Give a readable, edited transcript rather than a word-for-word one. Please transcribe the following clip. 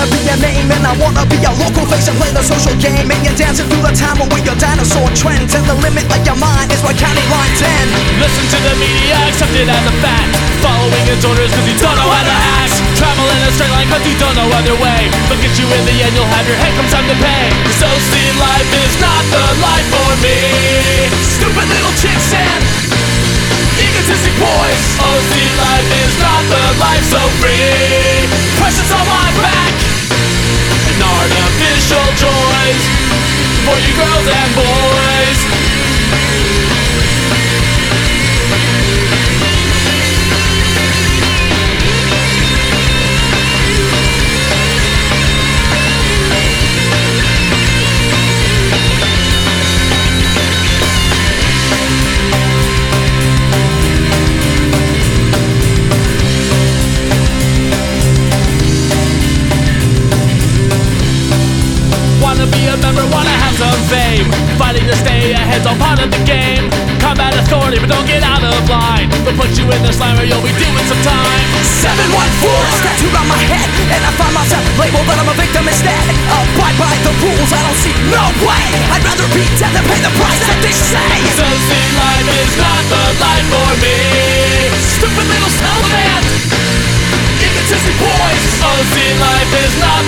wanna be a name, and I wanna be a local face and play the social game. And you're dancing through the time with your dinosaur trends, and the limit like your mind is where county lines end. Listen to the media, accept it as a fact. Following its orders cause you don't know how to act. Travel in a straight line cause you don't know other way. Look at you in the end, you'll have your head come time to pay. So see, life is not the life for me. Stupid little chicks and egotistic boys. Oh, see, life is not the life so free. Pressures on my back and artificial joys for you girls and boys. Wanna be a member, wanna have some fame. Fighting to stay ahead's all part of the game. Combat authority, but don't get out of line. They'll put you in the slime or you'll be doing some time. 714 is tattooed on my head, and I find myself labeled that I'm a victim instead. Abide by the rules, I don't see no way. I'd rather be dead than pay the price that they say. So see, life is not the life for me. Stupid little snowman, egotistic boys. Oh, see, life is not